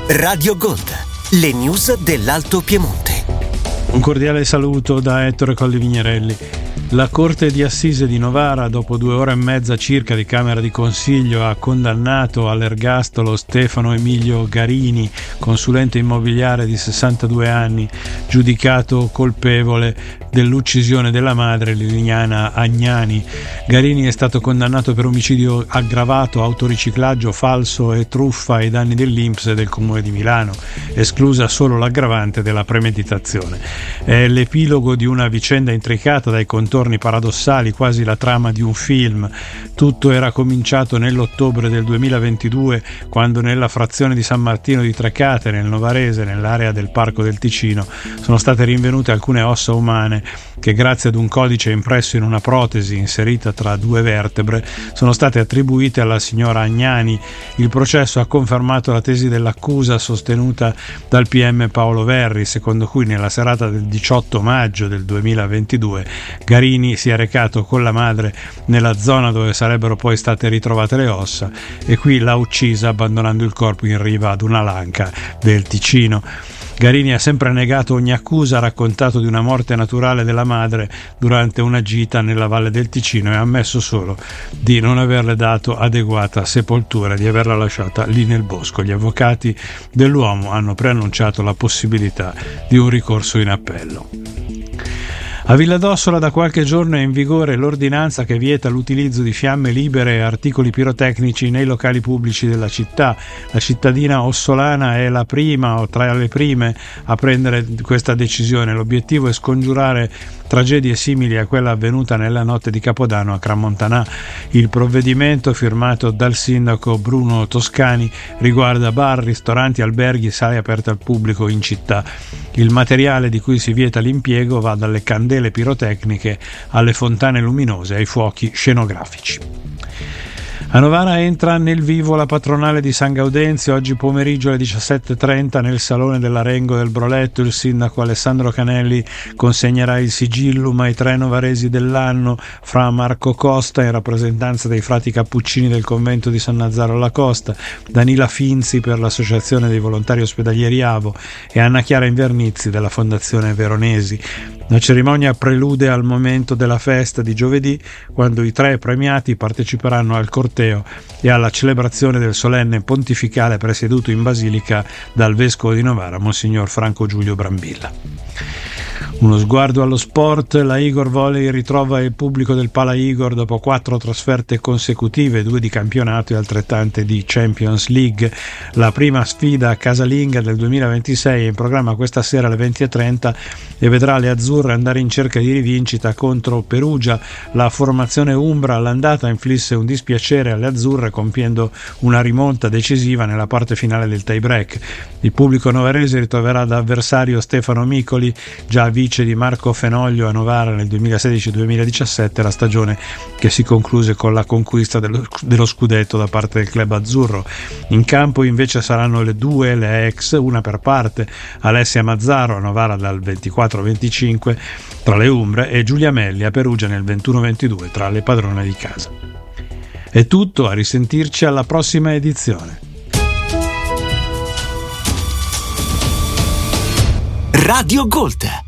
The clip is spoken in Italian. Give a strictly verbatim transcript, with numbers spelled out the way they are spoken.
Radio Gold, le news dell'Alto Piemonte. Un cordiale saluto da Ettore Colli-Vignerelli. La Corte di Assise di Novara, dopo due ore e mezza circa di Camera di Consiglio, ha condannato all'ergastolo Stefano Emilio Garini, consulente immobiliare di sessantadue anni, giudicato colpevole dell'uccisione della madre Liliana Agnani. Garini è stato condannato per omicidio aggravato, autoriciclaggio falso e truffa ai danni dell'I N P S e del Comune di Milano, esclusa solo l'aggravante della premeditazione. È l'epilogo di una vicenda intricata dai contorni paradossali, quasi la trama di un film. Tutto era cominciato nell'ottobre del duemilaventidue, quando nella frazione di San Martino di Trecate, nel Novarese, nell'area del Parco del Ticino, sono state rinvenute alcune ossa umane che, grazie ad un codice impresso in una protesi inserita tra due vertebre, sono state attribuite alla signora Agnani. Il processo ha confermato la tesi dell'accusa sostenuta dal P M Paolo Verri, secondo cui nella serata del diciotto maggio del duemilaventidue Garini si è recato con la madre nella zona dove sarebbero poi state ritrovate le ossa e qui l'ha uccisa abbandonando il corpo in riva ad una lanca del Ticino. Garini ha sempre negato ogni accusa, ha raccontato di una morte naturale della madre durante una gita nella Valle del Ticino e ha ammesso solo di non averle dato adeguata sepoltura, di averla lasciata lì nel bosco. Gli avvocati dell'uomo hanno preannunciato la possibilità di un ricorso in appello. A Villadossola da qualche giorno è in vigore l'ordinanza che vieta l'utilizzo di fiamme libere e articoli pirotecnici nei locali pubblici della città. La cittadina ossolana è la prima o tra le prime a prendere questa decisione. L'obiettivo è scongiurare tragedie simili a quella avvenuta nella notte di Capodanno a Cramontanà. Il provvedimento, firmato dal sindaco Bruno Toscani, riguarda bar, ristoranti, alberghi e sale aperte al pubblico in città. Il materiale di cui si vieta l'impiego va dalle candele pirotecniche alle fontane luminose ai fuochi scenografici. A Novara entra nel vivo la patronale di San Gaudenzio. Oggi pomeriggio alle diciassette e trenta nel Salone dell'Arengo del Broletto il sindaco Alessandro Canelli consegnerà il sigillum ai tre novaresi dell'anno, fra Marco Costa in rappresentanza dei frati cappuccini del convento di San Nazzaro alla Costa, Danila Finzi per l'associazione dei volontari ospedalieri Avo e Anna Chiara Invernizzi della fondazione Veronesi. La cerimonia prelude al momento della festa di giovedì, quando i tre premiati parteciperanno al corteo e alla celebrazione del solenne pontificale presieduto in basilica dal vescovo di Novara, Monsignor Franco Giulio Brambilla. Uno sguardo allo sport. La Igor Volley ritrova il pubblico del Pala Igor dopo quattro trasferte consecutive, due di campionato e altrettante di Champions League. La prima sfida casalinga del duemilaventisei è in programma questa sera alle venti e trenta e vedrà le azzurre andare in cerca di rivincita contro Perugia. La formazione umbra all'andata inflisse un dispiacere alle azzurre compiendo una rimonta decisiva nella parte finale del tie break. Il pubblico novarese ritroverà da avversario Stefano Micoli, già vice di Marco Fenoglio a Novara nel duemilasedici duemiladiciassette, la stagione che si concluse con la conquista dello, dello scudetto da parte del club azzurro. In campo invece saranno le due, le ex, una per parte, Alessia Mazzaro a Novara dal ventiquattro venticinque tra le umbre e Giulia Melli a Perugia nel ventuno ventidue tra le padrone di casa. È tutto, a risentirci alla prossima edizione. Radio Gold,